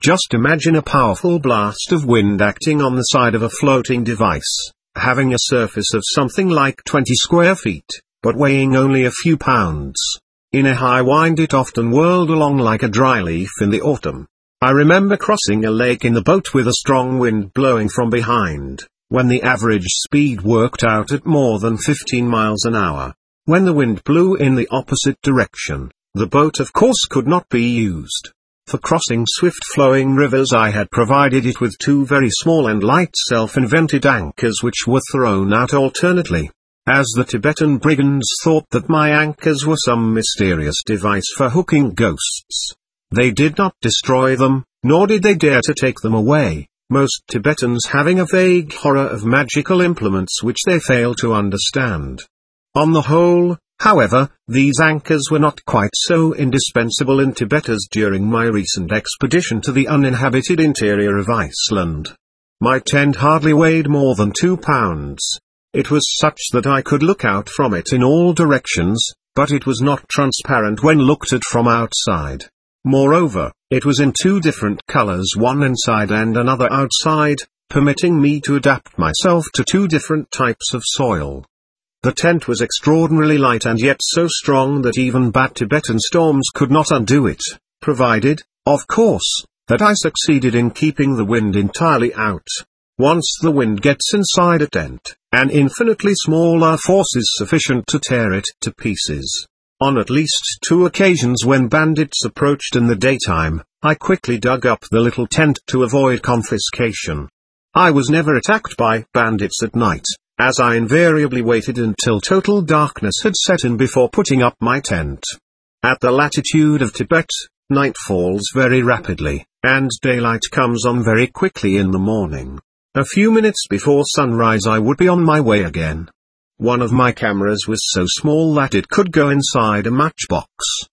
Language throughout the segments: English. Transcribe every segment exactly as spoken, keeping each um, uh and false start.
Just imagine a powerful blast of wind acting on the side of a floating device, having a surface of something like twenty square feet, but weighing only a few pounds. In a high wind it often whirled along like a dry leaf in the autumn. I remember crossing a lake in the boat with a strong wind blowing from behind, when the average speed worked out at more than fifteen miles an hour. When the wind blew in the opposite direction, the boat of course could not be used. For crossing swift-flowing rivers I had provided it with two very small and light self-invented anchors which were thrown out alternately. As the Tibetan brigands thought that my anchors were some mysterious device for hooking ghosts, they did not destroy them, nor did they dare to take them away, most Tibetans having a vague horror of magical implements which they fail to understand. On the whole, however, these anchors were not quite so indispensable in Tibet as during my recent expedition to the uninhabited interior of Iceland. My tent hardly weighed more than two pounds. It was such that I could look out from it in all directions, but it was not transparent when looked at from outside. Moreover, it was in two different colors, one inside and another outside, permitting me to adapt myself to two different types of soil. The tent was extraordinarily light and yet so strong that even bad Tibetan storms could not undo it, provided, of course, that I succeeded in keeping the wind entirely out. Once the wind gets inside a tent, an infinitely smaller force is sufficient to tear it to pieces. On at least two occasions when bandits approached in the daytime, I quickly dug up the little tent to avoid confiscation. I was never attacked by bandits at night, as I invariably waited until total darkness had set in before putting up my tent. At the latitude of Tibet, night falls very rapidly, and daylight comes on very quickly in the morning. A few minutes before sunrise I would be on my way again. One of my cameras was so small that it could go inside a matchbox.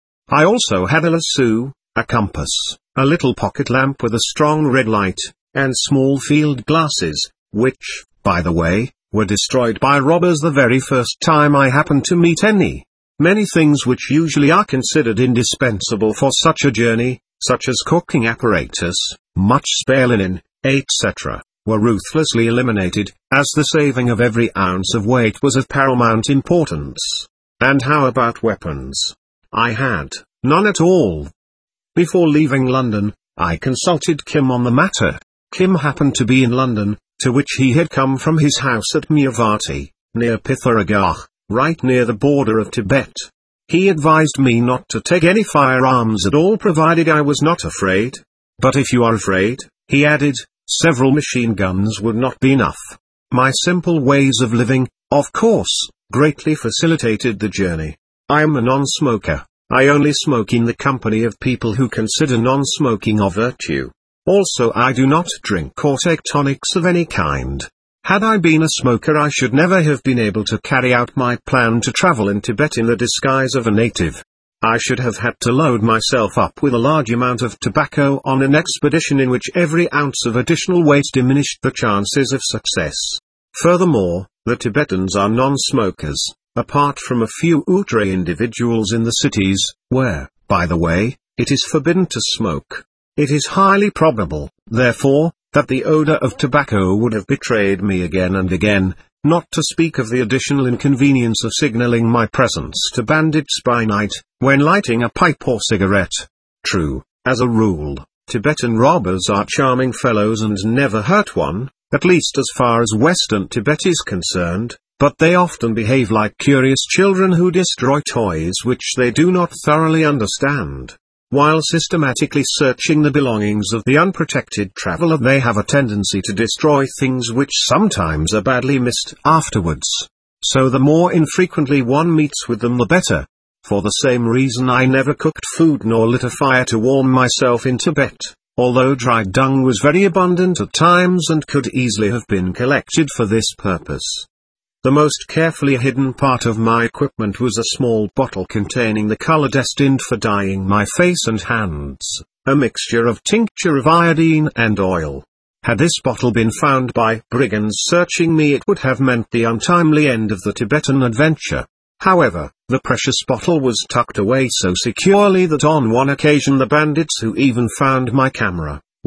I also had a lasso, a compass, a little pocket lamp with a strong red light, and small field glasses, which, by the way, were destroyed by robbers the very first time I happened to meet any. Many things which usually are considered indispensable for such a journey, such as cooking apparatus, much spare linen, et cetera, were ruthlessly eliminated, as the saving of every ounce of weight was of paramount importance. And how about weapons? I had none at all. Before leaving London, I consulted Kim on the matter. Kim happened to be in London, to which he had come from his house at Miyawati, near Pithoragarh, right near the border of Tibet. He advised me not to take any firearms at all provided I was not afraid. But if you are afraid, he added, several machine guns would not be enough. My simple ways of living, of course, greatly facilitated the journey. I am a non-smoker. I only smoke in the company of people who consider non-smoking a virtue. Also I do not drink or take tonics of any kind. Had I been a smoker I should never have been able to carry out my plan to travel in Tibet in the disguise of a native. I should have had to load myself up with a large amount of tobacco on an expedition in which every ounce of additional weight diminished the chances of success. Furthermore, the Tibetans are non-smokers, apart from a few outre individuals in the cities, where, by the way, it is forbidden to smoke. It is highly probable, therefore, that the odor of tobacco would have betrayed me again and again, not to speak of the additional inconvenience of signaling my presence to bandits by night, when lighting a pipe or cigarette. True, as a rule, Tibetan robbers are charming fellows and never hurt one, at least as far as Western Tibet is concerned, but they often behave like curious children who destroy toys which they do not thoroughly understand. While systematically searching the belongings of the unprotected traveler, they have a tendency to destroy things which sometimes are badly missed afterwards. So the more infrequently one meets with them the better. For the same reason I never cooked food nor lit a fire to warm myself in Tibet, although dried dung was very abundant at times and could easily have been collected for this purpose. The most carefully hidden part of my equipment was a small bottle containing the color destined for dyeing my face and hands, a mixture of tincture of iodine and oil. Had this bottle been found by brigands searching me, it would have meant the untimely end of the Tibetan adventure. However, the precious bottle was tucked away so securely that on one occasion the bandits who even found my camera,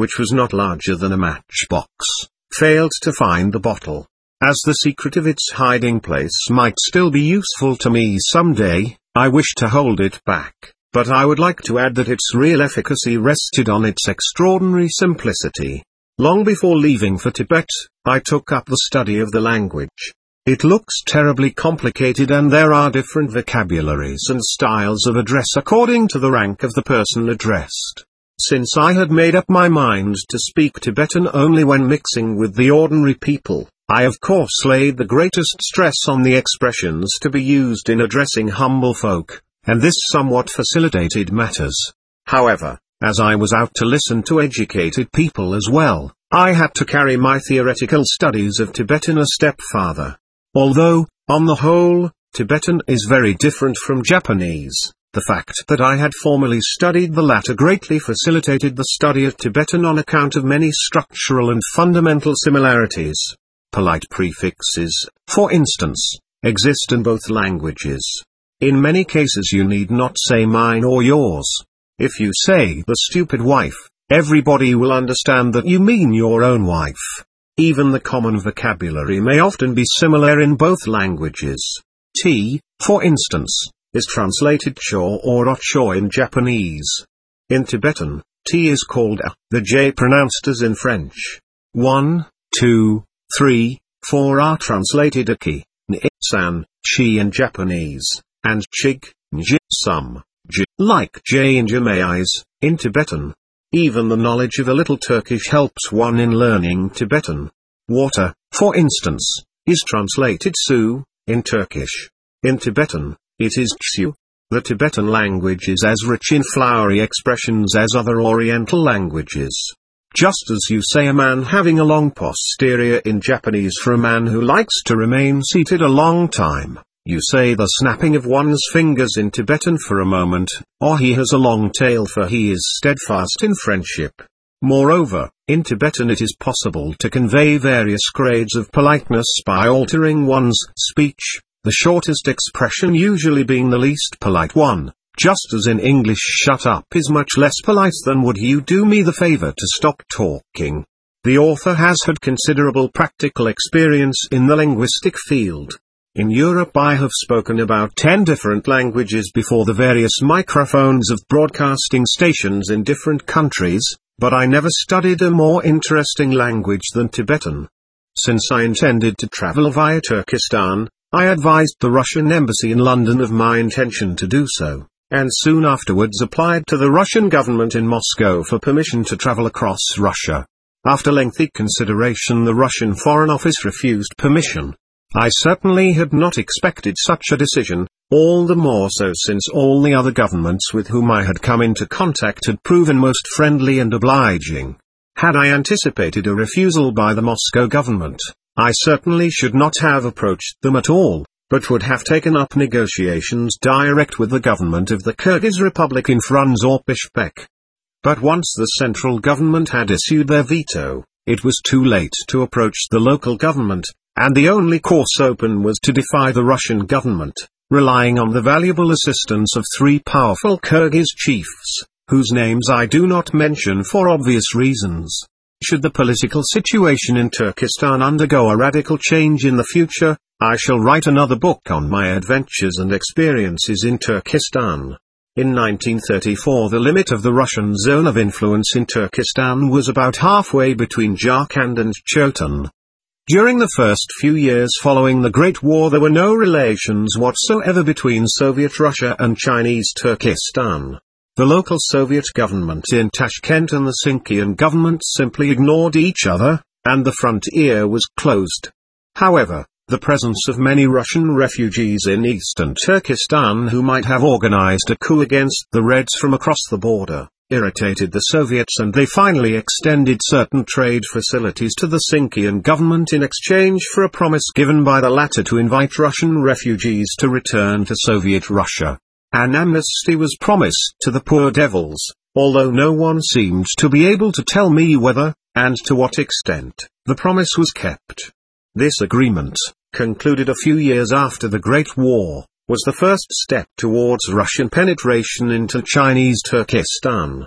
which was not larger than a matchbox, failed to find the bottle. As the secret of its hiding place might still be useful to me someday, I wish to hold it back, but I would like to add that its real efficacy rested on its extraordinary simplicity. Long before leaving for Tibet, I took up the study of the language. It looks terribly complicated and there are different vocabularies and styles of address according to the rank of the person addressed. Since I had made up my mind to speak Tibetan only when mixing with the ordinary people, I of course laid the greatest stress on the expressions to be used in addressing humble folk, and this somewhat facilitated matters. However, as I was out to listen to educated people as well, I had to carry my theoretical studies of Tibetan a step farther. Although, on the whole, Tibetan is very different from Japanese, the fact that I had formerly studied the latter greatly facilitated the study of Tibetan on account of many structural and fundamental similarities. Polite prefixes, for instance, exist in both languages. In many cases you need not say mine or yours. If you say the stupid wife, everybody will understand that you mean your own wife. Even the common vocabulary may often be similar in both languages. Tea, for instance, is translated cho or ocho in Japanese. In Tibetan, tea is called a, the j pronounced as in French. One, two, three, four are translated aki, n, san, chi in Japanese, and chig, nj, some, j, like j in Jamais, in Tibetan. Even the knowledge of a little Turkish helps one in learning Tibetan. Water, for instance, is translated su, in Turkish. In Tibetan, it is tsu. The Tibetan language is as rich in flowery expressions as other Oriental languages. Just as you say a man having a long posterior in Japanese for a man who likes to remain seated a long time, you say the snapping of one's fingers in Tibetan for a moment, or he has a long tail for he is steadfast in friendship. Moreover, in Tibetan it is possible to convey various grades of politeness by altering one's speech, the shortest expression usually being the least polite one, just as in English shut up is much less polite than would you do me the favor to stop talking. The author has had considerable practical experience in the linguistic field. In Europe I have spoken about ten different languages before the various microphones of broadcasting stations in different countries, but I never studied a more interesting language than Tibetan. Since I intended to travel via Turkestan, I advised the Russian embassy in London of my intention to do so, and soon afterwards applied to the Russian government in Moscow for permission to travel across Russia. After lengthy consideration the Russian Foreign Office refused permission. I certainly had not expected such a decision, all the more so since all the other governments with whom I had come into contact had proven most friendly and obliging. Had I anticipated a refusal by the Moscow government, I certainly should not have approached them at all, but would have taken up negotiations direct with the government of the Kyrgyz Republic in Frunze or Bishkek. But once the central government had issued their veto, it was too late to approach the local government, and the only course open was to defy the Russian government, relying on the valuable assistance of three powerful Kyrgyz chiefs, whose names I do not mention for obvious reasons. Should the political situation in Turkestan undergo a radical change in the future, I shall write another book on my adventures and experiences in Turkestan. In nineteen thirty-four the limit of the Russian zone of influence in Turkestan was about halfway between Jharkhand and Khotan. During the first few years following the Great War there were no relations whatsoever between Soviet Russia and Chinese Turkestan. The local Soviet government in Tashkent and the Sinkian government simply ignored each other, and the frontier was closed. However, the presence of many Russian refugees in eastern Turkestan who might have organized a coup against the Reds from across the border, irritated the Soviets and they finally extended certain trade facilities to the Sinkian government in exchange for a promise given by the latter to invite Russian refugees to return to Soviet Russia. An amnesty was promised to the poor devils, although no one seemed to be able to tell me whether, and to what extent, the promise was kept. This agreement, concluded a few years after the Great War, was the first step towards Russian penetration into Chinese Turkestan.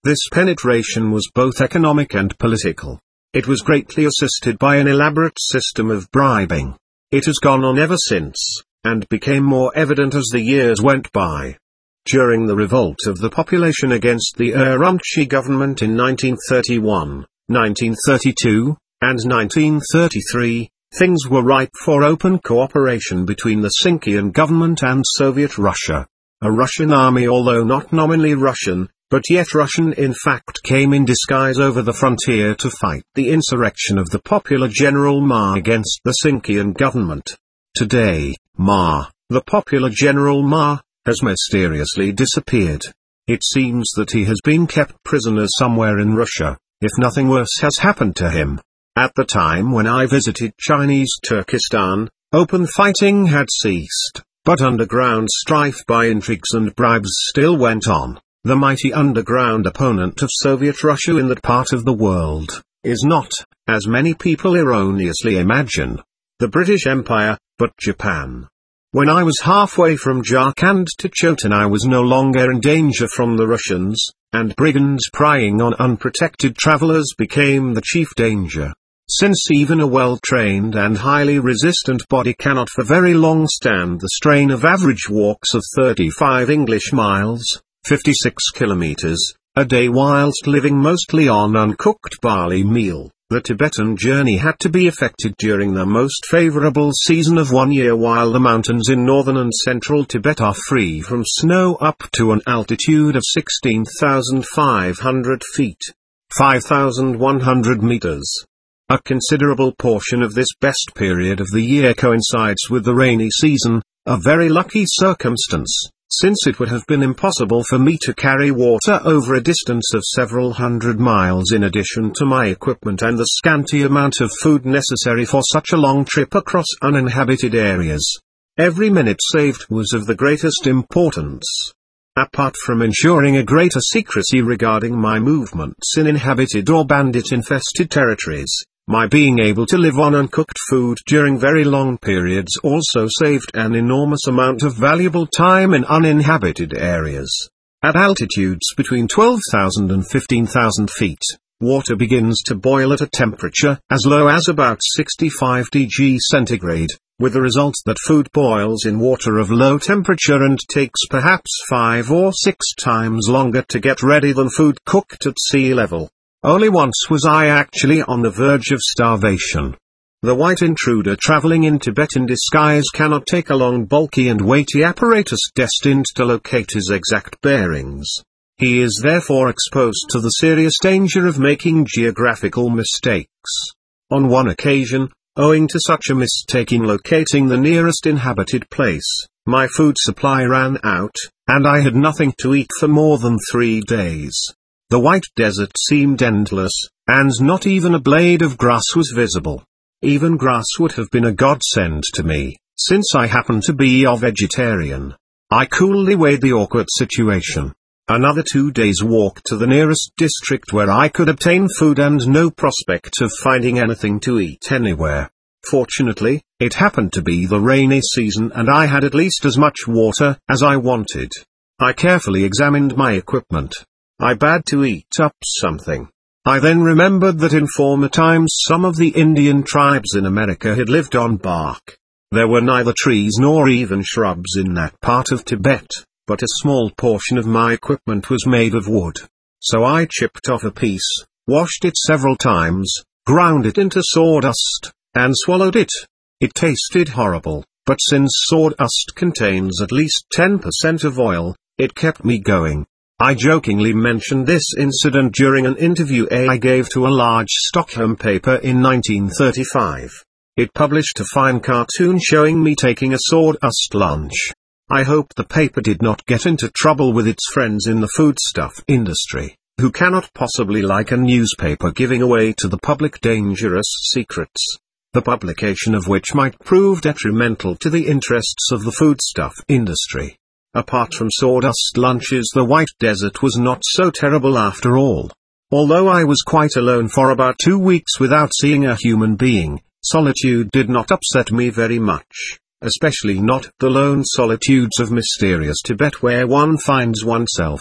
This penetration was both economic and political. It was greatly assisted by an elaborate system of bribing. It has gone on ever since, and became more evident as the years went by. During the revolt of the population against the Urumqi government in nineteen thirty-one, nineteen thirty-two, and nineteen thirty-three, things were ripe for open cooperation between the Sinkian government and Soviet Russia. A Russian army, although not nominally Russian, but yet Russian in fact, came in disguise over the frontier to fight the insurrection of the popular General Ma against the Sinkian government. Today, Ma, the popular General Ma, has mysteriously disappeared. It seems that he has been kept prisoner somewhere in Russia, if nothing worse has happened to him. At the time when I visited Chinese Turkestan, open fighting had ceased, but underground strife by intrigues and bribes still went on. The mighty underground opponent of Soviet Russia in that part of the world, is not, as many people erroneously imagine, the British Empire, but Japan. When I was halfway from Jharkhand to Chotan, I was no longer in danger from the Russians, and brigands prying on unprotected travelers became the chief danger. Since even a well-trained and highly resistant body cannot for very long stand the strain of average walks of thirty-five English miles, fifty-six kilometers, a day whilst living mostly on uncooked barley meal, the Tibetan journey had to be effected during the most favorable season of one year, while the mountains in northern and central Tibet are free from snow up to an altitude of sixteen thousand five hundred feet, five thousand one hundred meters. A considerable portion of this best period of the year coincides with the rainy season, a very lucky circumstance, since it would have been impossible for me to carry water over a distance of several hundred miles in addition to my equipment and the scanty amount of food necessary for such a long trip across uninhabited areas. Every minute saved was of the greatest importance. Apart from ensuring a greater secrecy regarding my movements in inhabited or bandit-infested territories, my being able to live on uncooked food during very long periods also saved an enormous amount of valuable time in uninhabited areas. At altitudes between twelve thousand and fifteen thousand feet, water begins to boil at a temperature as low as about sixty-five degrees centigrade, with the result that food boils in water of low temperature and takes perhaps five or six times longer to get ready than food cooked at sea level. Only once was I actually on the verge of starvation. The white intruder traveling in Tibet in disguise cannot take along bulky and weighty apparatus destined to locate his exact bearings. He is therefore exposed to the serious danger of making geographical mistakes. On one occasion, owing to such a mistake in locating the nearest inhabited place, my food supply ran out, and I had nothing to eat for more than three days. The white desert seemed endless, and not even a blade of grass was visible. Even grass would have been a godsend to me, since I happen to be a vegetarian. I coolly weighed the awkward situation. Another two days' walk to the nearest district where I could obtain food and no prospect of finding anything to eat anywhere. Fortunately, it happened to be the rainy season and I had at least as much water as I wanted. I carefully examined my equipment. I bad to eat up something. I then remembered that in former times some of the Indian tribes in America had lived on bark. There were neither trees nor even shrubs in that part of Tibet, but a small portion of my equipment was made of wood. So I chipped off a piece, washed it several times, ground it into sawdust, and swallowed it. It tasted horrible, but since sawdust contains at least ten percent of oil, it kept me going. I jokingly mentioned this incident during an interview I gave to a large Stockholm paper in nineteen thirty-five. It published a fine cartoon showing me taking a sawdust lunch. I hope the paper did not get into trouble with its friends in the foodstuff industry, who cannot possibly like a newspaper giving away to the public dangerous secrets, the publication of which might prove detrimental to the interests of the foodstuff industry. Apart from sawdust lunches, the White Desert was not so terrible after all. Although I was quite alone for about two weeks without seeing a human being, solitude did not upset me very much, especially not the lone solitudes of mysterious Tibet where one finds oneself.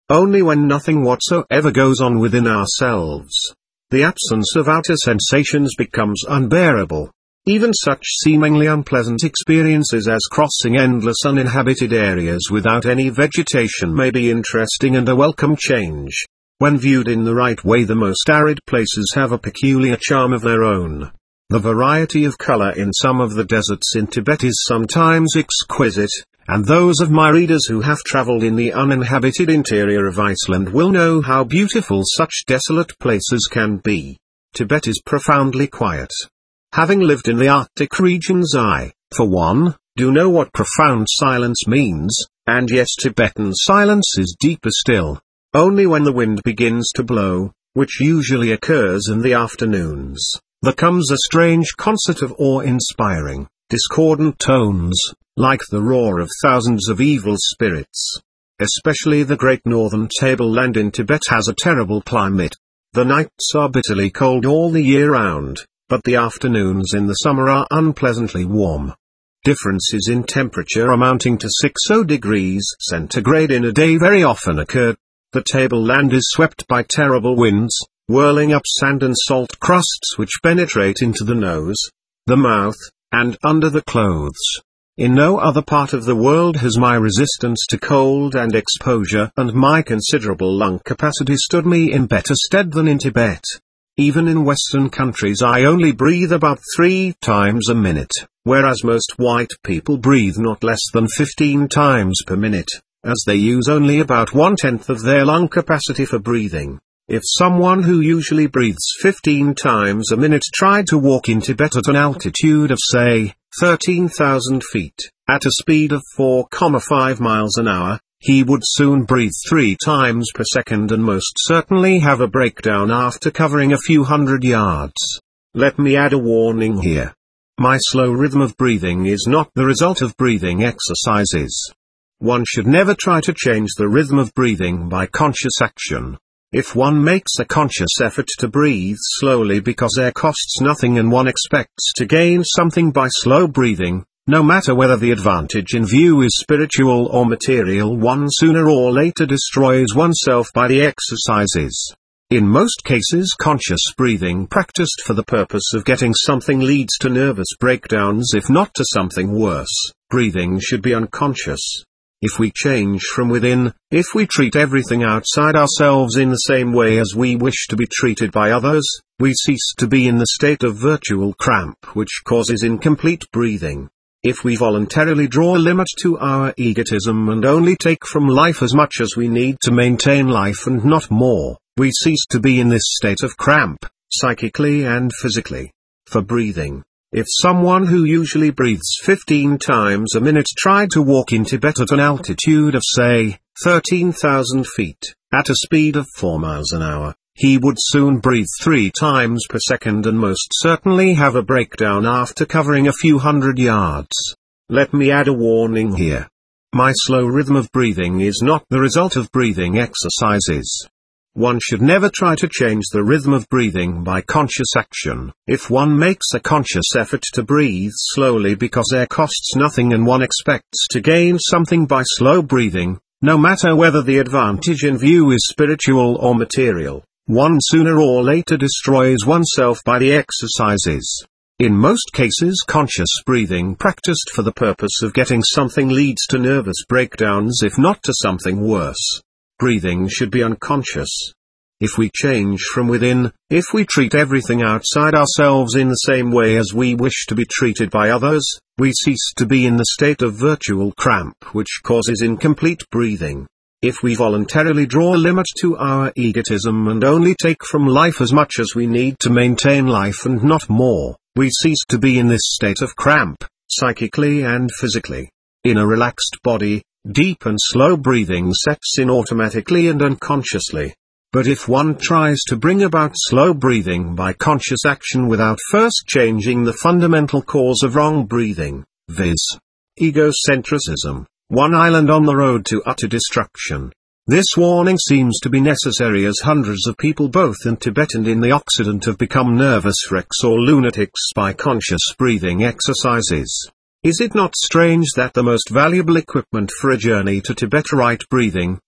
only when nothing whatsoever goes on within ourselves. The absence of outer sensations becomes unbearable. Even such seemingly unpleasant experiences as crossing endless uninhabited areas without any vegetation may be interesting and a welcome change. When viewed in the right way, the most arid places have a peculiar charm of their own. The variety of color in some of the deserts in Tibet is sometimes exquisite, and those of my readers who have traveled in the uninhabited interior of Iceland will know how beautiful such desolate places can be. Tibet is profoundly quiet. Having lived in the Arctic regions, I, for one, do know what profound silence means, and yet Tibetan silence is deeper still. Only when the wind begins to blow, which usually occurs in the afternoons, there comes a strange concert of awe-inspiring, discordant tones, like the roar of thousands of evil spirits. Especially the great northern tableland in Tibet has a terrible climate. The nights are bitterly cold all the year round, but the afternoons in the summer are unpleasantly warm. Differences in temperature amounting to six degrees centigrade in a day very often occur. The tableland is swept by terrible winds, whirling up sand and salt crusts which penetrate into the nose, the mouth, and under the clothes. In no other part of the world has my resistance to cold and exposure and my considerable lung capacity stood me in better stead than in Tibet. Even in Western countries I only breathe about three times a minute, whereas most white people breathe not less than fifteen times per minute, as they use only about one-tenth of their lung capacity for breathing. If someone who usually breathes fifteen times a minute tried to walk in Tibet at an altitude of say, thirteen thousand feet, at a speed of four point five miles an hour, he would soon breathe three times per second and most certainly have a breakdown after covering a few hundred yards. Let me add a warning here. My slow rhythm of breathing is not the result of breathing exercises. One should never try to change the rhythm of breathing by conscious action. If one makes a conscious effort to breathe slowly because air costs nothing and one expects to gain something by slow breathing, no matter whether the advantage in view is spiritual or material, one sooner or later destroys oneself by the exercises. In most cases, conscious breathing practiced for the purpose of getting something leads to nervous breakdowns, if not to something worse. Breathing should be unconscious. If we change from within, if we treat everything outside ourselves in the same way as we wish to be treated by others, we cease to be in the state of virtual cramp which causes incomplete breathing. If we voluntarily draw a limit to our egotism and only take from life as much as we need to maintain life and not more, we cease to be in this state of cramp, psychically and physically. For breathing, if someone who usually breathes fifteen times a minute tried to walk in Tibet at an altitude of say, thirteen thousand feet, at a speed of four miles an hour, he would soon breathe three times per second and most certainly have a breakdown after covering a few hundred yards. Let me add a warning here. My slow rhythm of breathing is not the result of breathing exercises. One should never try to change the rhythm of breathing by conscious action. If one makes a conscious effort to breathe slowly because air costs nothing and one expects to gain something by slow breathing, no matter whether the advantage in view is spiritual or material, one sooner or later destroys oneself by the exercises. In most cases, conscious breathing practiced for the purpose of getting something leads to nervous breakdowns, if not to something worse. Breathing should be unconscious. If we change from within, if we treat everything outside ourselves in the same way as we wish to be treated by others, we cease to be in the state of virtual cramp which causes incomplete breathing. If we voluntarily draw a limit to our egotism and only take from life as much as we need to maintain life and not more, we cease to be in this state of cramp, psychically and physically. In a relaxed body, deep and slow breathing sets in automatically and unconsciously. But if one tries to bring about slow breathing by conscious action without first changing the fundamental cause of wrong breathing, viz. egocentrism, one island on the road to utter destruction. This warning seems to be necessary as hundreds of people both in Tibet and in the Occident have become nervous wrecks or lunatics by conscious breathing exercises. Is it not strange that the most valuable equipment for a journey to Tibet, right breathing,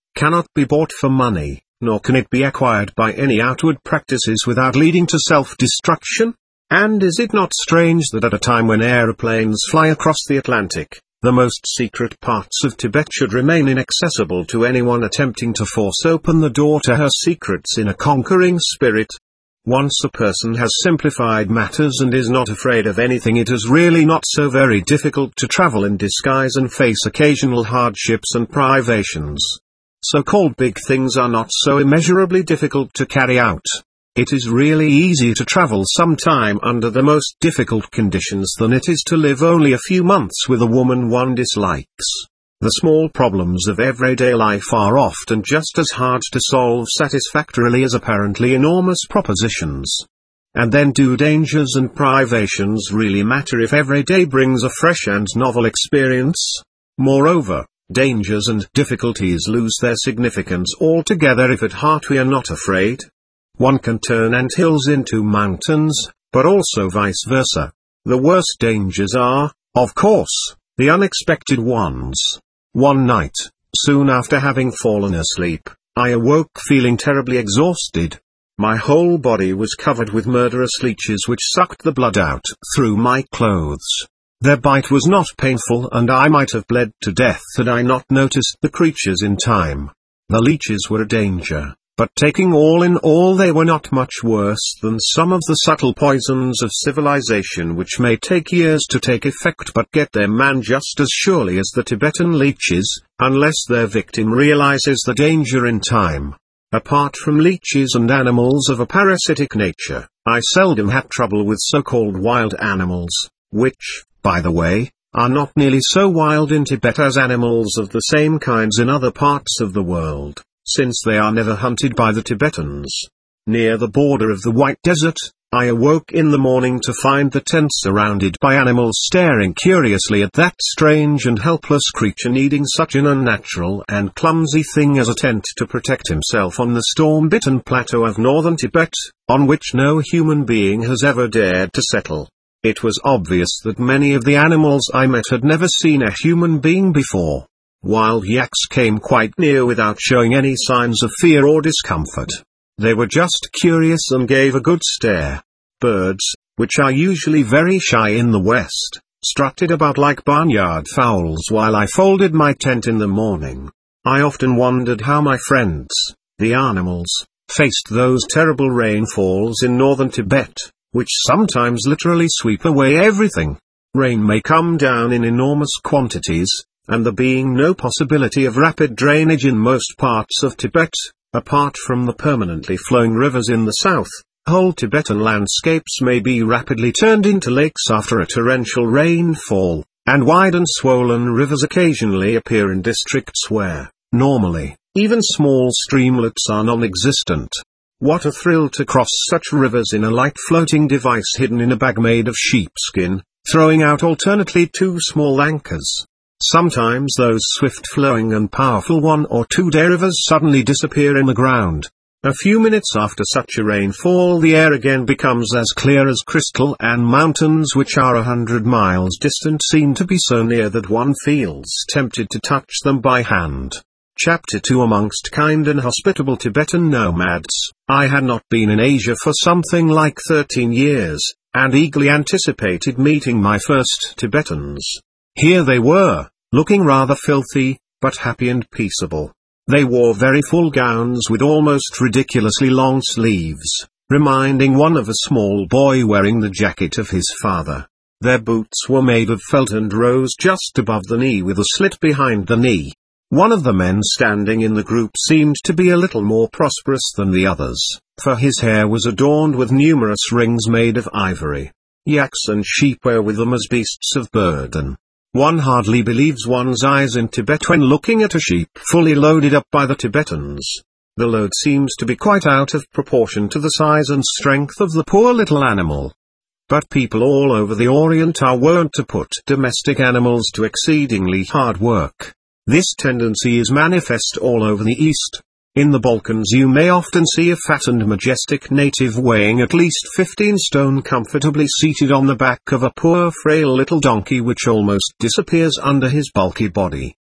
cannot be bought for money, nor can it be acquired by any outward practices without leading to self-destruction. And is it not strange that at a time when aeroplanes fly across the Atlantic, the most secret parts of Tibet should remain inaccessible to anyone attempting to force open the door to her secrets in a conquering spirit? Once a person has simplified matters and is not afraid of anything, it is really not so very difficult to travel in disguise and face occasional hardships and privations. So-called big things are not so immeasurably difficult to carry out. It is really easy to travel sometime under the most difficult conditions than it is to live only a few months with a woman one dislikes. The small problems of everyday life are often just as hard to solve satisfactorily as apparently enormous propositions. And then, do dangers and privations really matter if every day brings a fresh and novel experience? Moreover, dangers and difficulties lose their significance altogether if at heart we are not afraid. One can turn anthills into mountains, but also vice versa. The worst dangers are, of course, the unexpected ones. One night, soon after having fallen asleep, I awoke feeling terribly exhausted. My whole body was covered with murderous leeches which sucked the blood out through my clothes. Their bite was not painful, and I might have bled to death had I not noticed the creatures in time. The leeches were a danger. But taking all in all, they were not much worse than some of the subtle poisons of civilization which may take years to take effect but get their man just as surely as the Tibetan leeches, unless their victim realizes the danger in time. Apart from leeches and animals of a parasitic nature, I seldom had trouble with so-called wild animals, which, by the way, are not nearly so wild in Tibet as animals of the same kinds in other parts of the world, since they are never hunted by the Tibetans. Near the border of the White Desert, I awoke in the morning to find the tent surrounded by animals staring curiously at that strange and helpless creature needing such an unnatural and clumsy thing as a tent to protect himself on the storm-bitten plateau of northern Tibet, on which no human being has ever dared to settle. It was obvious that many of the animals I met had never seen a human being before. Wild yaks came quite near without showing any signs of fear or discomfort. They were just curious and gave a good stare. Birds, which are usually very shy in the West, strutted about like barnyard fowls while I folded my tent in the morning. I often wondered how my friends, the animals, faced those terrible rainfalls in northern Tibet, which sometimes literally sweep away everything. Rain may come down in enormous quantities, and there being no possibility of rapid drainage in most parts of Tibet, apart from the permanently flowing rivers in the south, whole Tibetan landscapes may be rapidly turned into lakes after a torrential rainfall, and wide and swollen rivers occasionally appear in districts where, normally, even small streamlets are non-existent. What a thrill to cross such rivers in a light floating device hidden in a bag made of sheepskin, throwing out alternately two small anchors. Sometimes those swift-flowing and powerful one or two-day rivers suddenly disappear in the ground. A few minutes after such a rainfall, the air again becomes as clear as crystal, and mountains which are a hundred miles distant seem to be so near that one feels tempted to touch them by hand. Chapter two. Amongst kind and hospitable Tibetan nomads, I had not been in Asia for something like thirteen years, and eagerly anticipated meeting my first Tibetans. Here they were, looking rather filthy, but happy and peaceable. They wore very full gowns with almost ridiculously long sleeves, reminding one of a small boy wearing the jacket of his father. Their boots were made of felt and rose just above the knee with a slit behind the knee. One of the men standing in the group seemed to be a little more prosperous than the others, for his hair was adorned with numerous rings made of ivory. Yaks and sheep wear with them as beasts of burden. One hardly believes one's eyes in Tibet when looking at a sheep fully loaded up by the Tibetans. The load seems to be quite out of proportion to the size and strength of the poor little animal. But people all over the Orient are wont to put domestic animals to exceedingly hard work. This tendency is manifest all over the East. In the Balkans you may often see a fat and majestic native weighing at least fifteen stone comfortably seated on the back of a poor frail little donkey which almost disappears under his bulky body.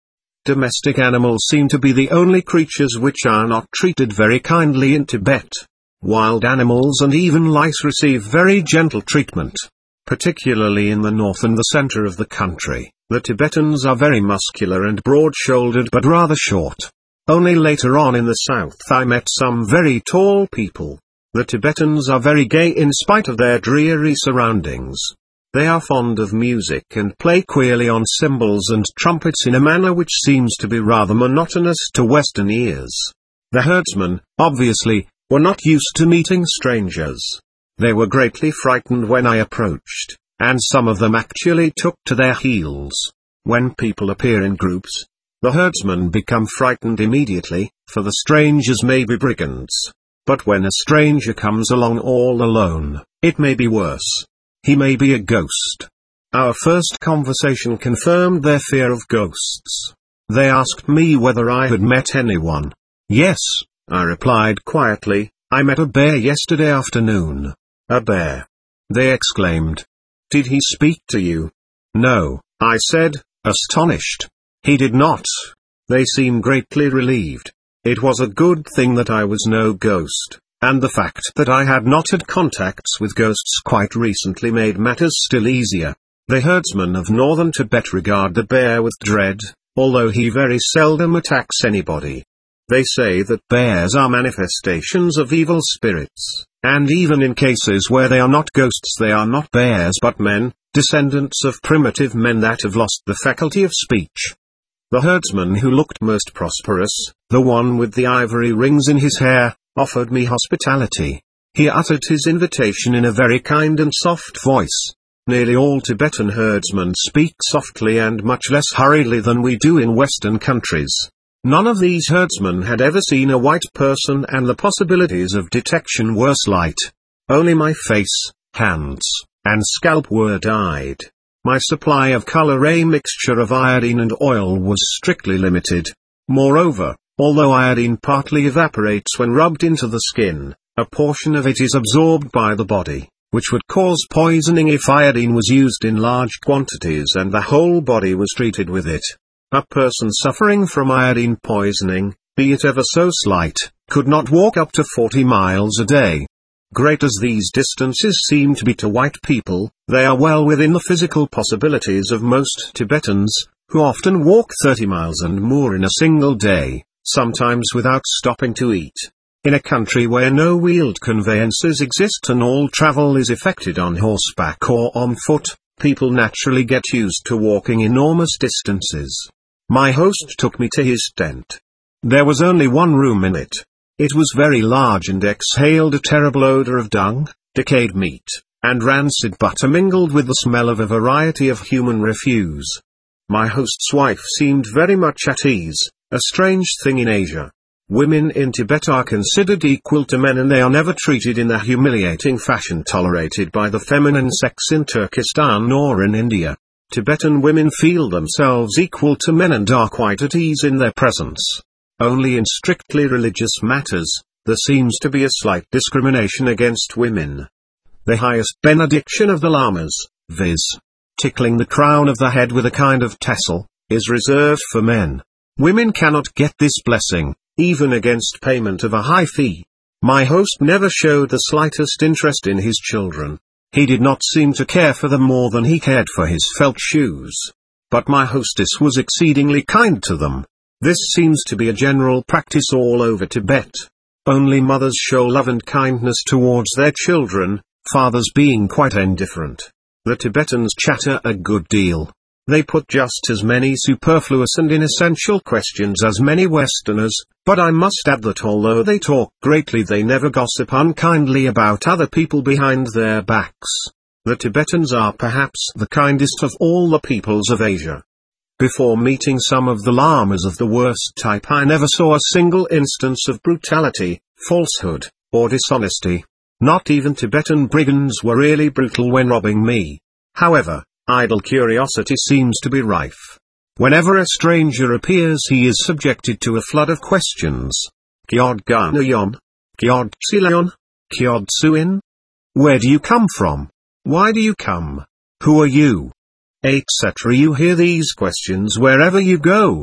Domestic animals seem to be the only creatures which are not treated very kindly in Tibet. Wild animals and even lice receive very gentle treatment. Particularly in the north and the center of the country, the Tibetans are very muscular and broad-shouldered but rather short. Only later on in the south I met some very tall people. The Tibetans are very gay in spite of their dreary surroundings. They are fond of music and play queerly on cymbals and trumpets in a manner which seems to be rather monotonous to Western ears. The herdsmen, obviously, were not used to meeting strangers. They were greatly frightened when I approached, and some of them actually took to their heels. When people appear in groups, the herdsmen become frightened immediately, for the strangers may be brigands. But when a stranger comes along all alone, it may be worse. He may be a ghost. Our first conversation confirmed their fear of ghosts. They asked me whether I had met anyone. Yes, I replied quietly, I met a bear yesterday afternoon. A bear? They exclaimed. Did he speak to you? No, I said, astonished. He did not. They seemed greatly relieved. It was a good thing that I was no ghost. And the fact that I had not had contacts with ghosts quite recently made matters still easier. The herdsmen of northern Tibet regard the bear with dread, although he very seldom attacks anybody. They say that bears are manifestations of evil spirits, and even in cases where they are not ghosts they are not bears but men, descendants of primitive men that have lost the faculty of speech. The herdsman who looked most prosperous, the one with the ivory rings in his hair, offered me hospitality. He uttered his invitation in a very kind and soft voice. Nearly all Tibetan herdsmen speak softly and much less hurriedly than we do in Western countries. None of these herdsmen had ever seen a white person and the possibilities of detection were slight. Only my face, hands, and scalp were dyed. My supply of color, a mixture of iodine and oil, was strictly limited. Moreover, although iodine partly evaporates when rubbed into the skin, a portion of it is absorbed by the body, which would cause poisoning if iodine was used in large quantities and the whole body was treated with it. A person suffering from iodine poisoning, be it ever so slight, could not walk up to forty miles a day. Great as these distances seem to be to white people, they are well within the physical possibilities of most Tibetans, who often walk thirty miles and more in a single day, sometimes without stopping to eat. In a country where no wheeled conveyances exist and all travel is effected on horseback or on foot, people naturally get used to walking enormous distances. My host took me to his tent. There was only one room in it. It was very large and exhaled a terrible odor of dung, decayed meat, and rancid butter mingled with the smell of a variety of human refuse. My host's wife seemed very much at ease, a strange thing in Asia. Women in Tibet are considered equal to men and they are never treated in the humiliating fashion tolerated by the feminine sex in Turkestan or in India. Tibetan women feel themselves equal to men and are quite at ease in their presence. Only in strictly religious matters, there seems to be a slight discrimination against women. The highest benediction of the lamas, viz. Tickling the crown of the head with a kind of tassel, is reserved for men. Women cannot get this blessing, even against payment of a high fee. My host never showed the slightest interest in his children. He did not seem to care for them more than he cared for his felt shoes. But my hostess was exceedingly kind to them. This seems to be a general practice all over Tibet. Only mothers show love and kindness towards their children, fathers being quite indifferent. The Tibetans chatter a good deal. They put just as many superfluous and inessential questions as many Westerners, but I must add that although they talk greatly they never gossip unkindly about other people behind their backs. The Tibetans are perhaps the kindest of all the peoples of Asia. Before meeting some of the lamas of the worst type I never saw a single instance of brutality, falsehood, or dishonesty. Not even Tibetan brigands were really brutal when robbing me. However, idle curiosity seems to be rife. Whenever a stranger appears he is subjected to a flood of questions. Kyod Ganayon? Kyod Silayon? Kyod Suin? Where do you come from? Why do you come? Who are you? et cetera. You hear these questions wherever you go.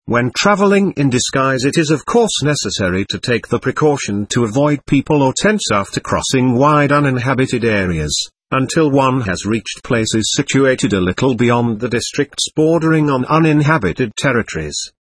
When traveling in disguise, it is of course necessary to take the precaution to avoid people or tents after crossing wide uninhabited areas, until one has reached places situated a little beyond the districts bordering on uninhabited territories.